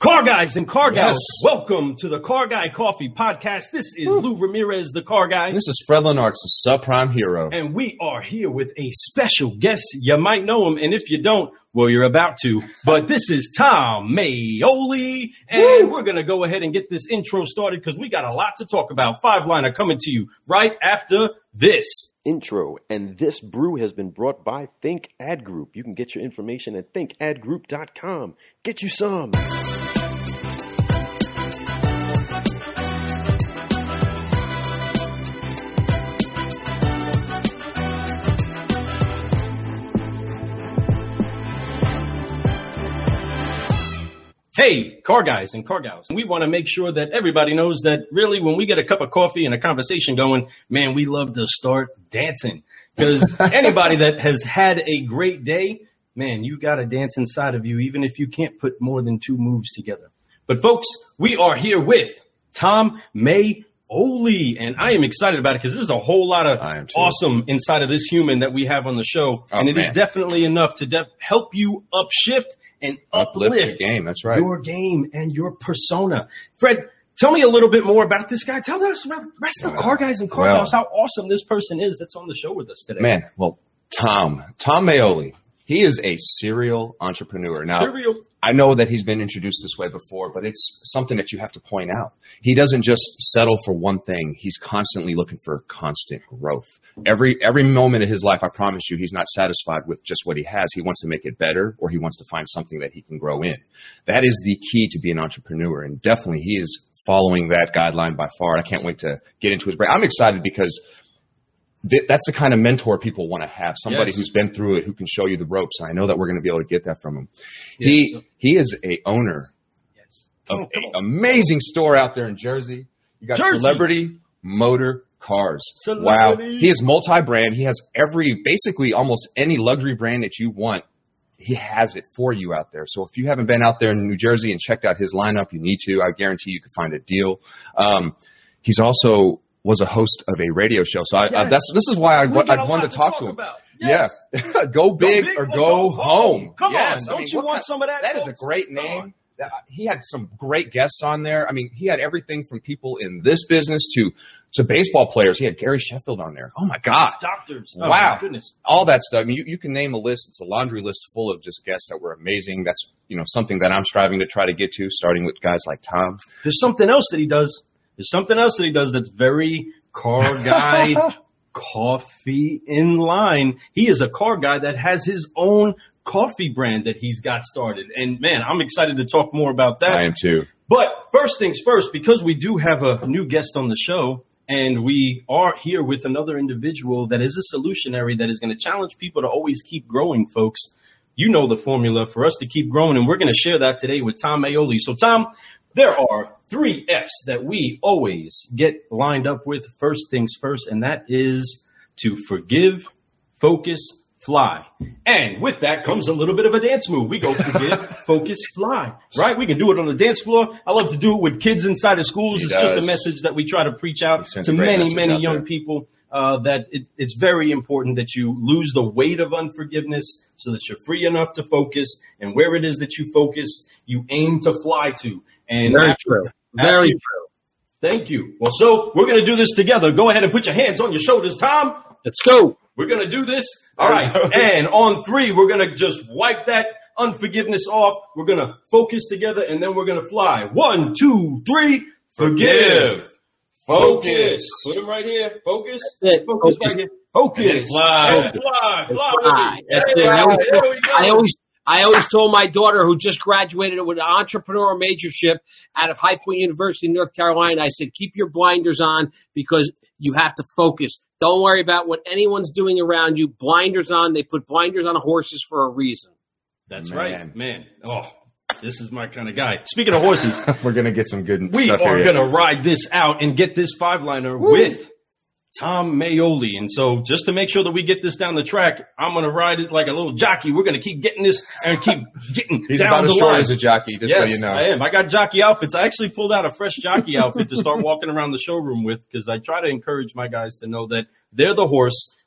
Car Guys and Car Gals, welcome to the Car Guy Coffee Podcast. This is Lou Ramirez, the Car Guy. This is Fred Lenartz, the subprime hero. And we are here with a special guest. You might know him, and if you don't, well, you're about to. But this is Tom Maioli, and we're going to go ahead and get this intro started because we got a lot to talk about. Five-liner coming to you right after this. Intro, and this brew has been brought by Think Ad Group. You can get your information at thinkadgroup.com. Get you some. Hey, Car Guys and Car Gals. We want to make sure that everybody knows that really when we get a cup of coffee and a conversation going, man, we love to start dancing. Because anybody that has had a great day, man, you got to dance inside of you, even if you can't put more than two moves together. But folks, we are here with Tom Maioli, and I am excited about it because there's a whole lot of awesome inside of this human that we have on the show. And it is definitely enough to help you upshift and uplift your game. That's right. Your game and your persona. Fred, tell me a little bit more about this guy. Tell us about the rest of the Car Guys and Car Gals how awesome this person is that's on the show with us today. Man, well, Tom Maioli, he is a serial entrepreneur. Now, I know that he's been introduced this way before, but it's something that you have to point out. He doesn't just settle for one thing. He's constantly looking for constant growth. Every moment of his life, I promise you, he's not satisfied with just what he has. He wants to make it better, or he wants to find something that he can grow in. That is the key to being an entrepreneur, and definitely he is following that guideline by far. I can't wait to get into his brain. I'm excited because that's the kind of mentor people want to have, somebody who's been through it, who can show you the ropes. And I know that we're going to be able to get that from him. He is a owner of an amazing store out there in Jersey. You got Celebrity Motor Cars. Wow. He is multi-brand. He has basically almost any luxury brand that you want. He has it for you out there. So if you haven't been out there in New Jersey and checked out his lineup, you need to. I guarantee you can find a deal. He's also was a host of a radio show. So this is why I'd wanted to talk to him. Yes. Yeah. Go big or go home. Come on. Don't you want some of that? That is a great name. He had some great guests on there. I mean, he had everything from people in this business to baseball players. He had Gary Sheffield on there. Oh, my God. Doctors. Oh, wow. My goodness. All that stuff. I mean, you can name a list. It's a laundry list full of just guests that were amazing. That's, something that I'm striving to try to get to, starting with guys like Tom. There's something else that he does. That's very Car Guy coffee in line. He is a car guy that has his own coffee brand that he's got started. And, man, I'm excited to talk more about that. I am too. But first things first, because we do have a new guest on the show, and we are here with another individual that is a solutionary that is going to challenge people to always keep growing, folks. You know the formula for us to keep growing, and we're going to share that today with Tom Maioli. So, Tom, there are 3 F's that we always get lined up with. First things first, and that is to forgive, focus, fly. And with that comes a little bit of a dance move. We go forgive, focus, fly, right? We can do it on the dance floor. I love to do it with kids inside of schools. It's just a message that we try to preach out to many young people, that it's very important that you lose the weight of unforgiveness so that you're free enough to focus. And where it is that you focus, you aim to fly to. And Very true. Thank you. Well, so we're going to do this together. Go ahead and put your hands on your shoulders, Tom. Let's go. We're going to do this. All right. And on 3, we're going to just wipe that unforgiveness off. We're going to focus together, and then we're going to fly. 1, 2, 3. Forgive. Focus. Put them right here. Focus. That's it. Focus right here. Focus. Fly. Fly. That's it. I always told my daughter, who just graduated with an entrepreneur majorship out of High Point University in North Carolina, I said, keep your blinders on because you have to focus. Don't worry about what anyone's doing around you. Blinders on. They put blinders on horses for a reason. That's right, man. Oh, this is my kind of guy. Speaking of horses, we're going to get some good we stuff are here. going to ride this out and get this 5-liner with Tom Maioli. And so just to make sure that we get this down the track, I'm going to ride it like a little jockey. We're going to keep getting this and keep getting He's down about the as short line. as a jockey, just so you know. I am. I got jockey outfits. I actually pulled out a fresh jockey outfit to start walking around the showroom with because I try to encourage my guys to know that they're the horse,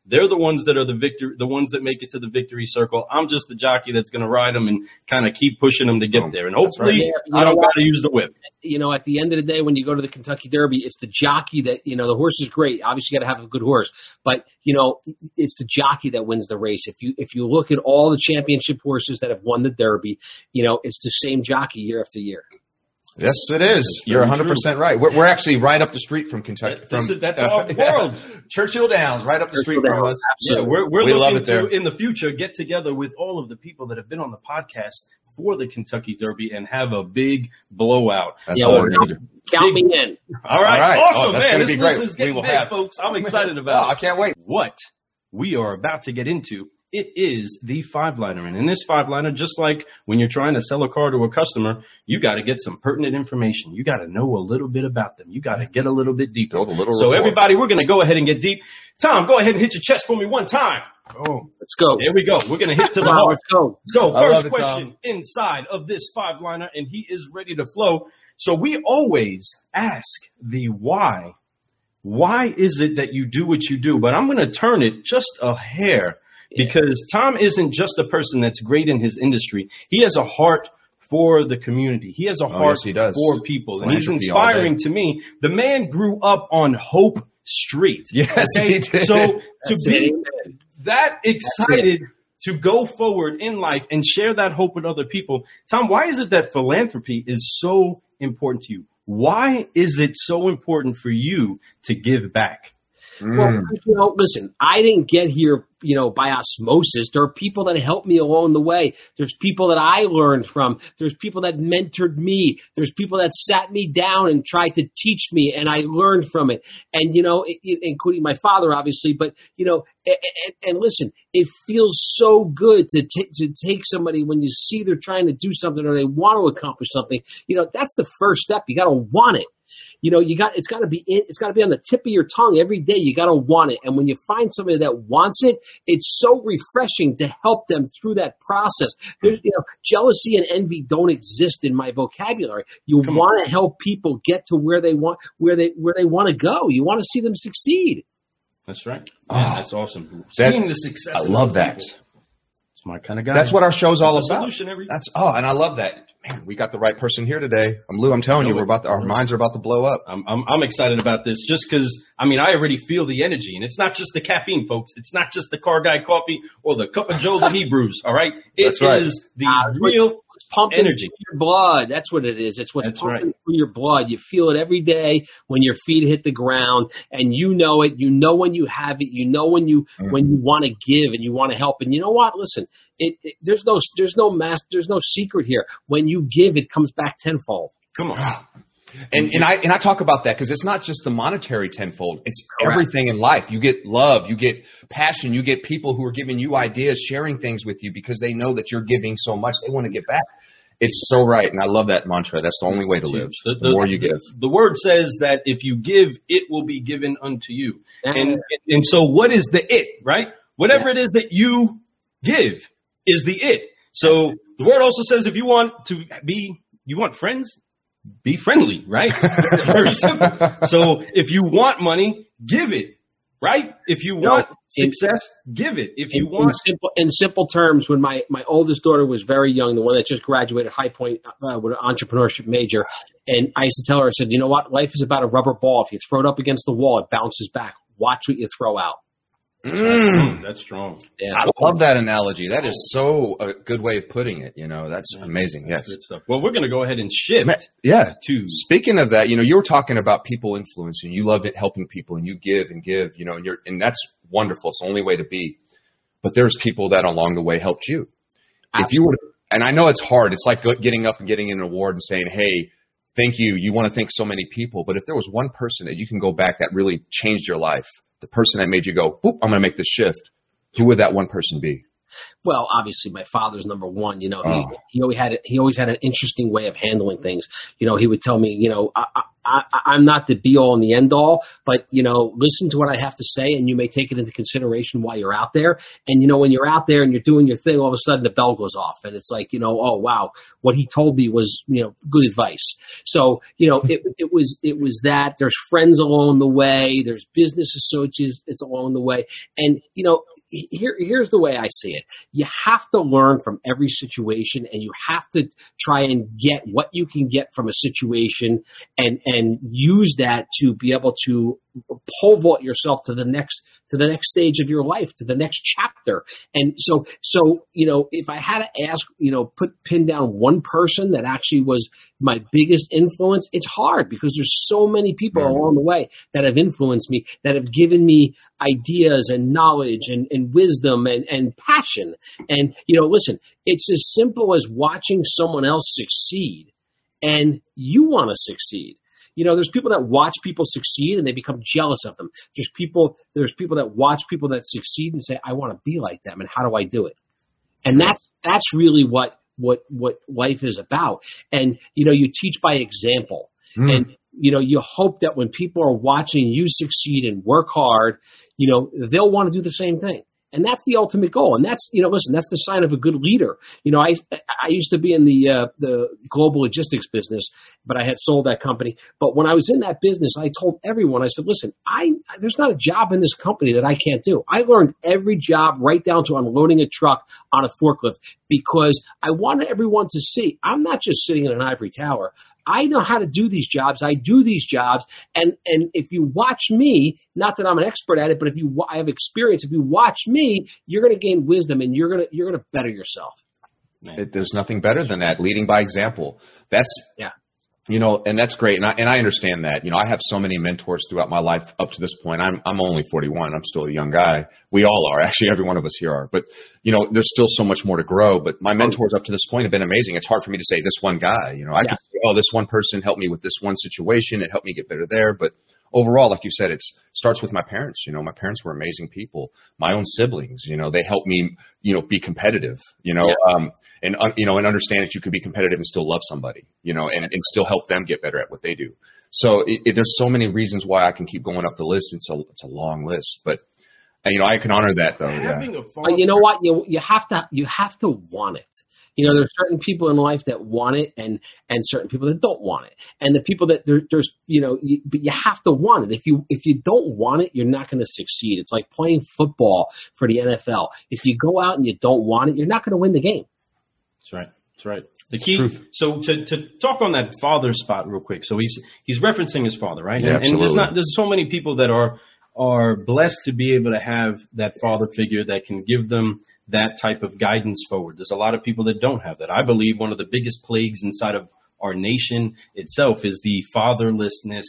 They're the ones that are the ones that make it to the victory circle. I'm just the jockey that's going to ride them and kind of keep pushing them to get there. And hopefully I don't got to use the whip. At the end of the day, when you go to the Kentucky Derby, it's the jockey that, the horse is great. Obviously, you got to have a good horse, but it's the jockey that wins the race. If you look at all the championship horses that have won the Derby, it's the same jockey year after year. Yes, it is. You're 100% right. We're actually right up the street from Kentucky. That's our world. Churchill Downs, right up the street from us. Yeah, we're looking to, in the future, get together with all of the people that have been on the podcast for the Kentucky Derby and have a big blowout. That's all we're going to do. Count me in. All right. Awesome, man. This list is getting big, folks. I'm excited about it. I can't wait. What we are about to get into, it is the 5-liner. And in this 5-liner, just like when you're trying to sell a car to a customer, you got to get some pertinent information. You got to know a little bit about them. You got to get a little bit deeper. So everybody, we're going to go ahead and get deep. Tom, go ahead and hit your chest for me one time. Oh, let's go. There we go. We're going to hit to the heart. Let's go. So first question inside of this 5-liner, and he is ready to flow. So we always ask the why. Why is it that you do what you do? But I'm going to turn it just a hair. Because Tom isn't just a person that's great in his industry. He has a heart for the community. He has a heart for people. And he's inspiring to me. The man grew up on Hope Street. Yes, he did. So to be that excited to go forward in life and share that hope with other people. Tom, why is it that philanthropy is so important to you? Why is it so important for you to give back? Well, listen, I didn't get here, by osmosis. There are people that helped me along the way. There's people that I learned from. There's people that mentored me. There's people that sat me down and tried to teach me, and I learned from it. And, including my father, obviously. But, and listen, it feels so good to take somebody when you see they're trying to do something or they want to accomplish something. That's the first step. You got to want it. It's got to be on the tip of your tongue every day. You got to want it. And when you find somebody that wants it, it's so refreshing to help them through that process. There's, jealousy and envy don't exist in my vocabulary. You want to help people get to where they want to go. You want to see them succeed. That's right. Yeah, that's awesome. Seeing the success. I love that. It's my kind of guy. That's what our show's all about. And I love that. Man, we got the right person here today. Lou, I'm telling you, our minds are about to blow up. I'm excited about this just because, I already feel the energy. And it's not just the caffeine, folks. It's not just the Car Guy coffee or the cup of Joe that he brews, all right? It is the real pumping energy. Through your blood. That's what it is. It's what's pumping through your blood. You feel it every day when your feet hit the ground, and you know it. You know when you have it. You know when you want to give and you want to help. And you know what? Listen, there's no secret here. When you give, it comes back tenfold. Come on. And I talk about that because it's not just the monetary tenfold. It's everything in life. You get love, you get passion, you get people who are giving you ideas, sharing things with you because they know that you're giving so much. They want to get back. It's so right. And I love that mantra. That's the only way to live. The more you give. The word says that if you give, it will be given unto you. And so what is the it, right? Whatever it is that you give is the it. So the word also says if you want friends, be friendly, right? It's very simple. So if you want money, give it, right? If you want success, give it. If you want in simple terms, when my oldest daughter was very young, the one that just graduated High Point with an entrepreneurship major, and I used to tell her, I said, you know what? Life is about a rubber ball. If you throw it up against the wall, it bounces back. Watch what you throw out. That's strong. Yeah. I love that analogy. That is so a good way of putting it. That's amazing. Yes. Good stuff. Well, we're going to go ahead and shift. Speaking of that, you were talking about people influencing. You love it, helping people, and you give, and that's wonderful. It's the only way to be. But there's people that along the way helped you. Absolutely. If you were, and I know it's hard. It's like getting up and getting an award and saying, "Hey, thank you." You want to thank so many people, but if there was one person that you can go back that really changed your life, the person that made you go, "Boop, I'm going to make this shift," who would that one person be? Well, obviously, my father's number one. He always had an interesting way of handling things. He would tell me, I'm not the be all and the end all, but, listen to what I have to say, and you may take it into consideration while you're out there. And, when you're out there and you're doing your thing, all of a sudden the bell goes off, and it's like, oh, wow, what he told me was, good advice. So, it was that. There's friends along the way. There's business associates along the way. And, here's the way I see it. You have to learn from every situation, and you have to try and get what you can get from a situation and use that to be able to pole vault yourself to the next stage of your life, to the next chapter. And so if I had to ask, pin down one person that actually was my biggest influence, it's hard because there's so many people along the way that have influenced me, that have given me ideas and knowledge and wisdom and passion. And, listen, it's as simple as watching someone else succeed and you want to succeed. There's people that watch people succeed and they become jealous of them. There's people that watch people that succeed and say, I want to be like them. And how do I do it? And that's really what life is about. And, you teach by example. And, you hope that when people are watching you succeed and work hard, they'll want to do the same thing. And that's the ultimate goal. And that's, listen, that's the sign of a good leader. I used to be in the global logistics business, but I had sold that company. But when I was in that business, I told everyone, I said, listen, there's not a job in this company that I can't do. I learned every job right down to unloading a truck on a forklift because I wanted everyone to see I'm not just sitting in an ivory tower. I know how to do these jobs. I do these jobs. And if you watch me, not that I'm an expert at it, but I have experience. If you watch me, you're going to gain wisdom and you're going to better yourself. There's nothing better than that. Leading by example. That's, and that's great. And I understand that. I have so many mentors throughout my life up to this point. I'm only 41. I'm still a young guy. We all are. Actually, every one of us here are. But, there's still so much more to grow. But my mentors up to this point have been amazing. It's hard for me to say this one guy. I can say, oh, this one person helped me with this one situation. It helped me get better there. But overall, like you said, it starts with my parents. My parents were amazing people. My own siblings, they helped me, be competitive, and understand that you could be competitive and still love somebody, and still help them get better at what they do. So there's so many reasons why I can keep going up the list. It's a long list, but I can honor that though. You know what? You have to want it. There's certain people in life that want it and certain people that don't want it. And the people that but you have to want it. If you don't want it, you're not going to succeed. It's like playing football for the NFL. If you go out and you don't want it, you're not going to win the game. That's right. The key. So to talk on that father spot real quick. So he's referencing his father, right? Yeah, and there's so many people that are blessed to be able to have that father figure that can give them that type of guidance forward. There's a lot of people that don't have that. I believe one of the biggest plagues inside of our nation itself is the fatherlessness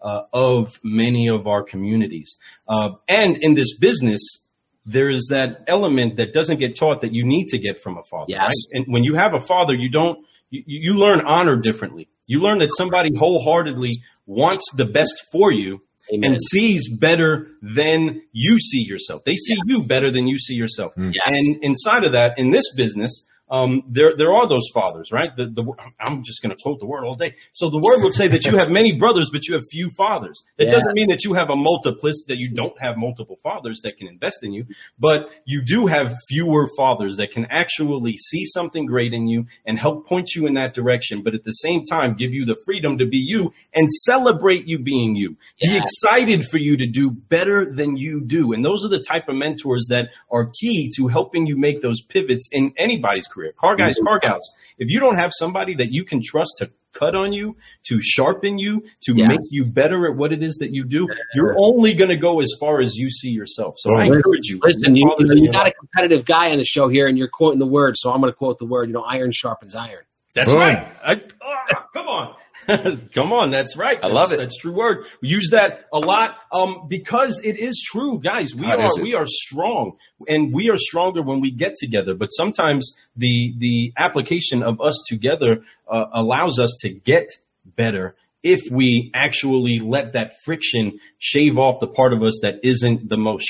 of many of our communities. And in this business, there is that element that doesn't get taught that you need to get from a father. Yes. Right? And when you have a father, you learn honor differently. You learn that somebody wholeheartedly wants the best for you. Amen. And sees better than you see yourself. They see you better than you see yourself. Yes. And inside of that, in this business, there are those fathers, right? I'm just going to quote the word all day. So the word would say that you have many brothers, but you have few fathers. That doesn't mean that you have that you don't have multiple fathers that can invest in you, but you do have fewer fathers that can actually see something great in you and help point you in that direction, but at the same time, give you the freedom to be you and celebrate you being you. Be excited for you to do better than you do. And those are the type of mentors that are key to helping you make those pivots in anybody's career. Car guys, car gals. If you don't have somebody that you can trust to cut on you, to sharpen you, to make you better at what it is that you do, you're only going to go as far as you see yourself. So I encourage you. Listen, you got a competitive guy on the show here, and you're quoting the word, so I'm going to quote the word. Iron sharpens iron. That's right. Come on. Come on, that's right. I love it. That's a true word. We use that a lot because it is true, guys. We are strong, and we are stronger when we get together. But sometimes the application of us together allows us to get better if we actually let that friction shave off the part of us that isn't the most sharp.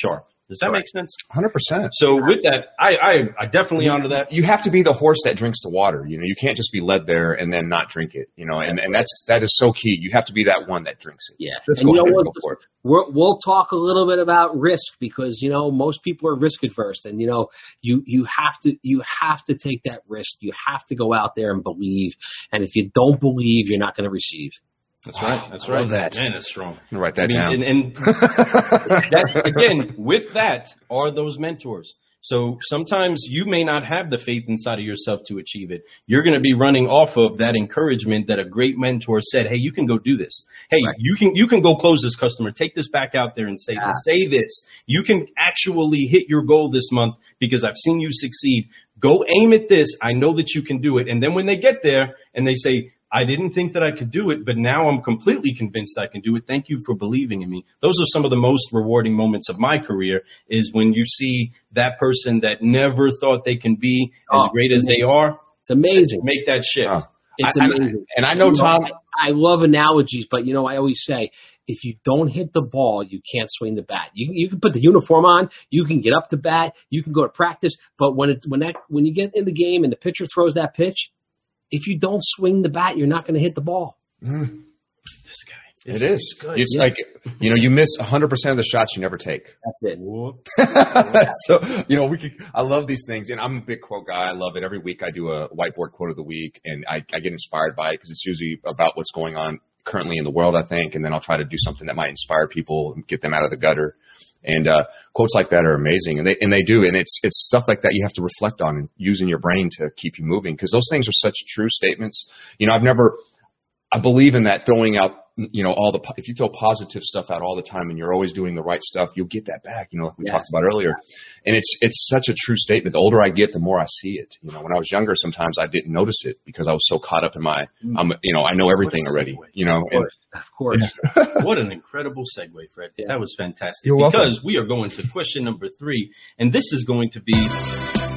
Does that make sense? 100%. So with that, I definitely honor that. You have to be the horse that drinks the water. You know, you can't just be led there and then not drink it. You know, and that is so key. You have to be that one that drinks it. Yeah. And you know what? We'll talk a little bit about risk because, you know, most people are risk adverse, and, you know, you have to take that risk. You have to go out there and believe. And if you don't believe, you're not going to receive. That's right. That's right. That. Man, that's strong. Write that down. And that, again, with that are those mentors. So sometimes you may not have the faith inside of yourself to achieve it. You're going to be running off of that encouragement that a great mentor said, hey, you can go do this. Hey, right. you can go close this customer. Take this back out there and say this. You can actually hit your goal this month because I've seen you succeed. Go aim at this. I know that you can do it. And then when they get there and they say, I didn't think that I could do it, but now I'm completely convinced I can do it. Thank you for believing in me. Those are some of the most rewarding moments of my career, is when you see that person that never thought they can be as great as they are. It's amazing. Make that shift. It's amazing. And I know, Tom, I love analogies, but, you know, I always say, if you don't hit the ball, you can't swing the bat. You can put the uniform on, you can get up to bat, you can go to practice, but when you get in the game and the pitcher throws that pitch, if you don't swing the bat, you're not going to hit the ball. This guy. It is. It's like, you know, you miss 100% of the shots you never take. That's it. So, you know, I love these things, and I'm a big quote guy. I love it. Every week I do a whiteboard quote of the week, and I get inspired by it because it's usually about what's going on currently in the world, I think, and then I'll try to do something that might inspire people and get them out of the gutter. And quotes like that are amazing, and they do. And it's stuff like that you have to reflect on and use in your brain to keep you moving, because those things are such true statements. You know, I believe in that, throwing out, you know, if you throw positive stuff out all the time and you're always doing the right stuff, you'll get that back, you know, like we talked about earlier. And it's such a true statement. The older I get, the more I see it. You know, when I was younger, sometimes I didn't notice it because I was so caught up in you know, I know everything already, you know. Of course. What an incredible segue, Fred. Yeah. That was fantastic. You're welcome. Because we are going to question number 3, and this is going to be,